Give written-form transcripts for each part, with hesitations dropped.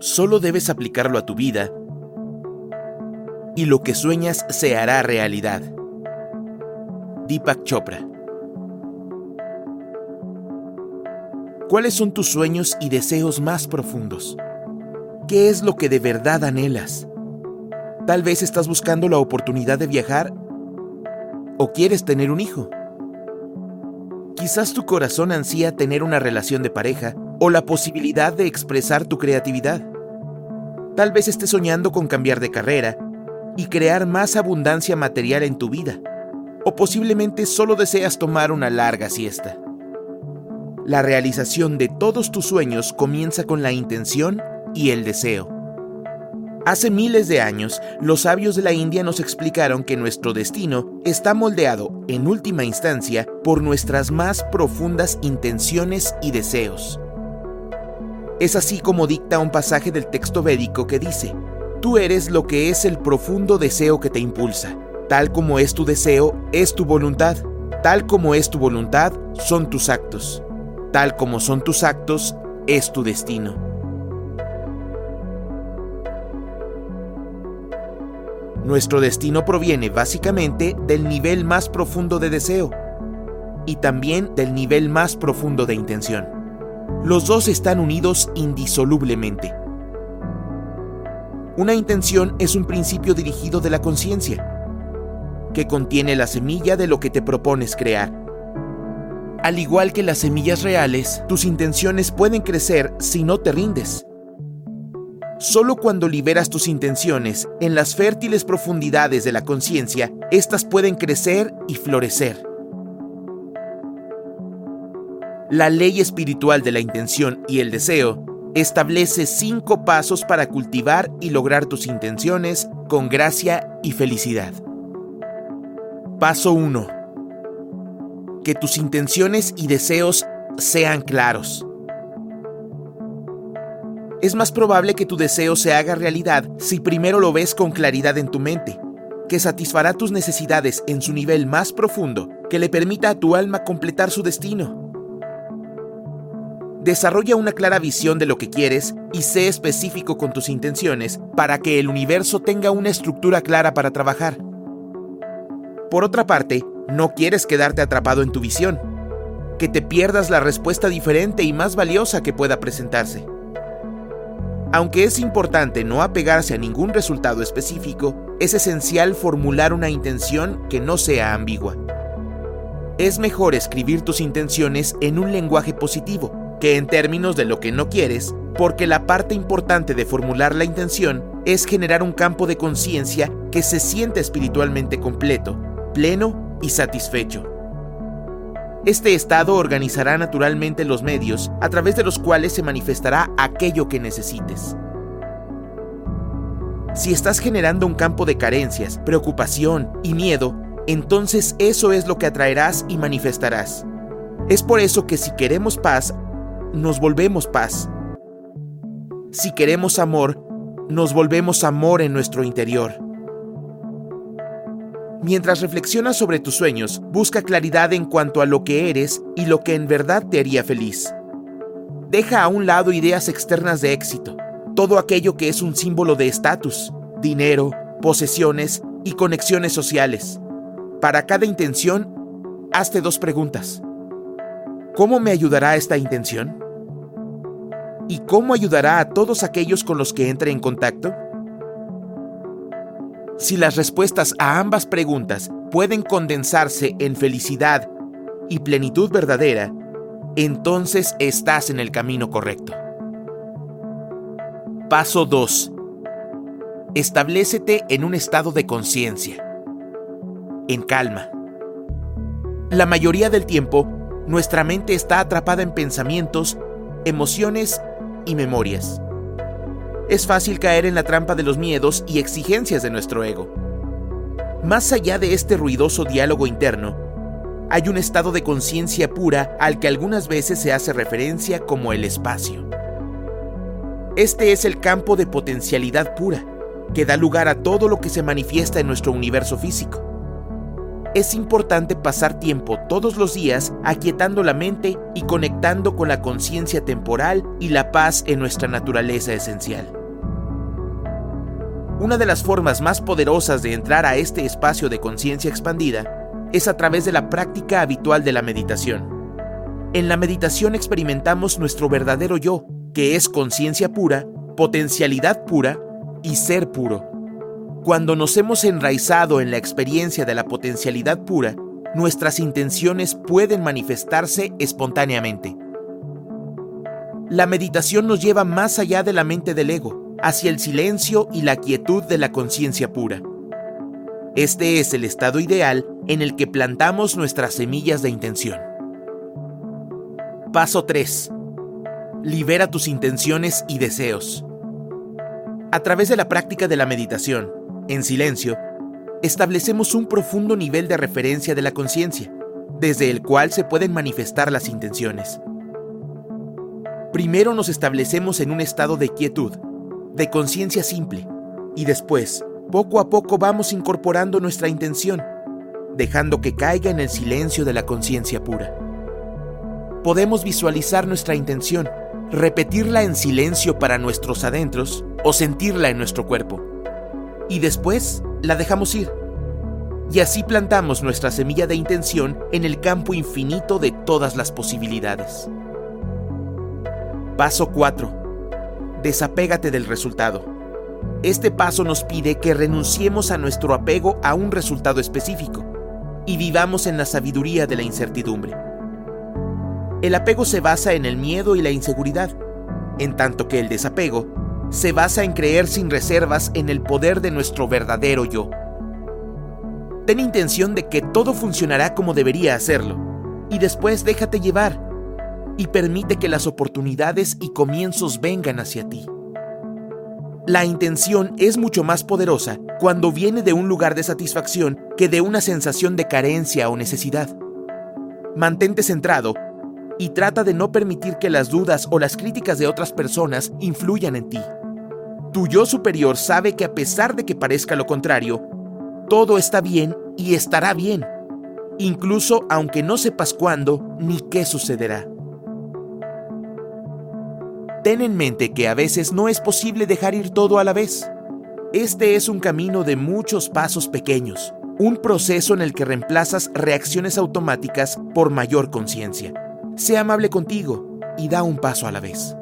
solo debes aplicarlo a tu vida y lo que sueñas se hará realidad. Deepak Chopra. ¿Cuáles son tus sueños y deseos más profundos? ¿Qué es lo que de verdad anhelas? Tal vez estás buscando la oportunidad de viajar o quieres tener un hijo. Quizás tu corazón ansía tener una relación de pareja o la posibilidad de expresar tu creatividad. Tal vez estés soñando con cambiar de carrera y crear más abundancia material en tu vida. O posiblemente solo deseas tomar una larga siesta. La realización de todos tus sueños comienza con la intención y el deseo. Hace miles de años, los sabios de la India nos explicaron que nuestro destino está moldeado, en última instancia, por nuestras más profundas intenciones y deseos. Es así como dicta un pasaje del texto védico que dice: tú eres lo que es el profundo deseo que te impulsa. Tal como es tu deseo, es tu voluntad. Tal como es tu voluntad, son tus actos. Tal como son tus actos, es tu destino. Nuestro destino proviene básicamente del nivel más profundo de deseo y también del nivel más profundo de intención. Los dos están unidos indisolublemente. Una intención es un principio dirigido de la conciencia, que contiene la semilla de lo que te propones crear. Al igual que las semillas reales, tus intenciones pueden crecer si no te rindes. Solo cuando liberas tus intenciones en las fértiles profundidades de la conciencia, éstas pueden crecer y florecer. La ley espiritual de la intención y el deseo establece 5 pasos para cultivar y lograr tus intenciones con gracia y felicidad. Paso 1. Que tus intenciones y deseos sean claros. Es más probable que tu deseo se haga realidad si primero lo ves con claridad en tu mente, que satisfará tus necesidades en su nivel más profundo, que le permita a tu alma completar su destino. Desarrolla una clara visión de lo que quieres y sé específico con tus intenciones para que el universo tenga una estructura clara para trabajar. Por otra parte, no quieres quedarte atrapado en tu visión, que te pierdas la respuesta diferente y más valiosa que pueda presentarse. Aunque es importante no apegarse a ningún resultado específico, es esencial formular una intención que no sea ambigua. Es mejor escribir tus intenciones en un lenguaje positivo que en términos de lo que no quieres, porque la parte importante de formular la intención es generar un campo de conciencia que se sienta espiritualmente completo, pleno y satisfecho. Este estado organizará naturalmente los medios a través de los cuales se manifestará aquello que necesites. Si estás generando un campo de carencias, preocupación y miedo, entonces eso es lo que atraerás y manifestarás. Es por eso que si queremos paz, nos volvemos paz. Si queremos amor, nos volvemos amor en nuestro interior. Mientras reflexionas sobre tus sueños, busca claridad en cuanto a lo que eres y lo que en verdad te haría feliz. Deja a un lado ideas externas de éxito, todo aquello que es un símbolo de estatus, dinero, posesiones y conexiones sociales. Para cada intención, hazte 2 preguntas. ¿Cómo me ayudará esta intención? ¿Y cómo ayudará a todos aquellos con los que entre en contacto? Si las respuestas a ambas preguntas pueden condensarse en felicidad y plenitud verdadera, entonces estás en el camino correcto. Paso 2. Establécete en un estado de conciencia, en calma. La mayoría del tiempo, nuestra mente está atrapada en pensamientos, emociones y memorias. Es fácil caer en la trampa de los miedos y exigencias de nuestro ego. Más allá de este ruidoso diálogo interno, hay un estado de conciencia pura al que algunas veces se hace referencia como el espacio. Este es el campo de potencialidad pura, que da lugar a todo lo que se manifiesta en nuestro universo físico. es importante pasar tiempo todos los días aquietando la mente y conectando con la conciencia temporal y la paz en nuestra naturaleza esencial. Una de las formas más poderosas de entrar a este espacio de conciencia expandida es a través de la práctica habitual de la meditación. En la meditación experimentamos nuestro verdadero yo, que es conciencia pura, potencialidad pura y ser puro. Cuando nos hemos enraizado en la experiencia de la potencialidad pura, nuestras intenciones pueden manifestarse espontáneamente. La meditación nos lleva más allá de la mente del ego, hacia el silencio y la quietud de la conciencia pura. Este es el estado ideal en el que plantamos nuestras semillas de intención. Paso 3. Libera tus intenciones y deseos. A través de la práctica de la meditación, en silencio, establecemos un profundo nivel de referencia de la conciencia, desde el cual se pueden manifestar las intenciones. Primero nos establecemos en un estado de quietud, de conciencia simple, y después, poco a poco vamos incorporando nuestra intención, dejando que caiga en el silencio de la conciencia pura. Podemos visualizar nuestra intención, repetirla en silencio para nuestros adentros o sentirla en nuestro cuerpo. Y después la dejamos ir. Y así plantamos nuestra semilla de intención en el campo infinito de todas las posibilidades. Paso 4. Desapégate del resultado. Este paso nos pide que renunciemos a nuestro apego a un resultado específico y vivamos en la sabiduría de la incertidumbre. El apego se basa en el miedo y la inseguridad, en tanto que el desapego se basa en creer sin reservas en el poder de nuestro verdadero yo. Ten intención de que todo funcionará como debería hacerlo, y después déjate llevar, y permite que las oportunidades y comienzos vengan hacia ti. La intención es mucho más poderosa cuando viene de un lugar de satisfacción que de una sensación de carencia o necesidad. Mantente centrado y trata de no permitir que las dudas o las críticas de otras personas influyan en ti. Tu yo superior sabe que a pesar de que parezca lo contrario, todo está bien y estará bien, incluso aunque no sepas cuándo ni qué sucederá. Ten en mente que a veces no es posible dejar ir todo a la vez. Este es un camino de muchos pasos pequeños, un proceso en el que reemplazas reacciones automáticas por mayor conciencia. Sé amable contigo y da un paso a la vez.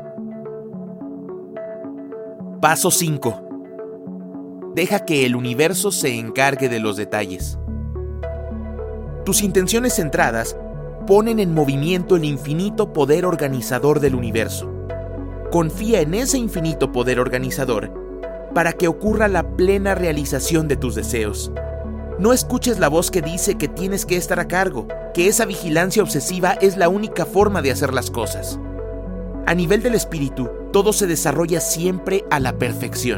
Paso 5. Deja que el universo se encargue de los detalles. Tus intenciones centradas ponen en movimiento el infinito poder organizador del universo. Confía en ese infinito poder organizador para que ocurra la plena realización de tus deseos. No escuches la voz que dice que tienes que estar a cargo, que esa vigilancia obsesiva es la única forma de hacer las cosas. A nivel del espíritu, todo se desarrolla siempre a la perfección.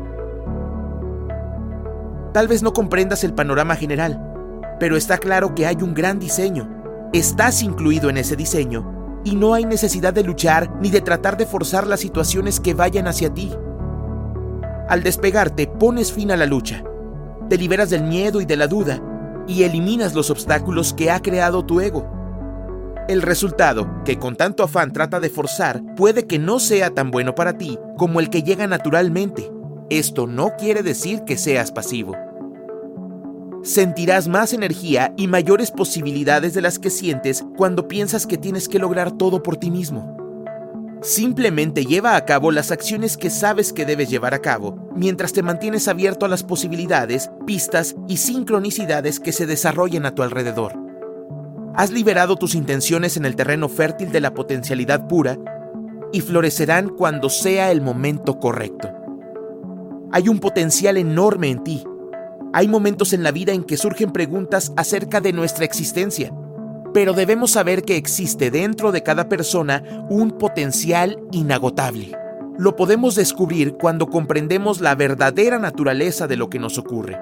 Tal vez no comprendas el panorama general, pero está claro que hay un gran diseño. Estás incluido en ese diseño y no hay necesidad de luchar ni de tratar de forzar las situaciones que vayan hacia ti. Al despegarte, pones fin a la lucha. Te liberas del miedo y de la duda y eliminas los obstáculos que ha creado tu ego. El resultado, que con tanto afán trata de forzar, puede que no sea tan bueno para ti como el que llega naturalmente. Esto no quiere decir que seas pasivo. Sentirás más energía y mayores posibilidades de las que sientes cuando piensas que tienes que lograr todo por ti mismo. Simplemente lleva a cabo las acciones que sabes que debes llevar a cabo, mientras te mantienes abierto a las posibilidades, pistas y sincronicidades que se desarrollen a tu alrededor. Has liberado tus intenciones en el terreno fértil de la potencialidad pura y florecerán cuando sea el momento correcto. Hay un potencial enorme en ti. Hay momentos en la vida en que surgen preguntas acerca de nuestra existencia, pero debemos saber que existe dentro de cada persona un potencial inagotable. Lo podemos descubrir cuando comprendemos la verdadera naturaleza de lo que nos ocurre.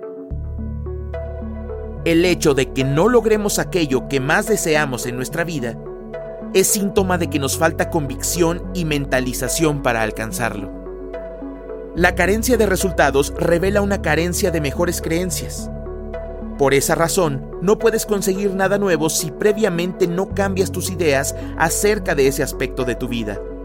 El hecho de que no logremos aquello que más deseamos en nuestra vida es síntoma de que nos falta convicción y mentalización para alcanzarlo. La carencia de resultados revela una carencia de mejores creencias. Por esa razón, no puedes conseguir nada nuevo si previamente no cambias tus ideas acerca de ese aspecto de tu vida.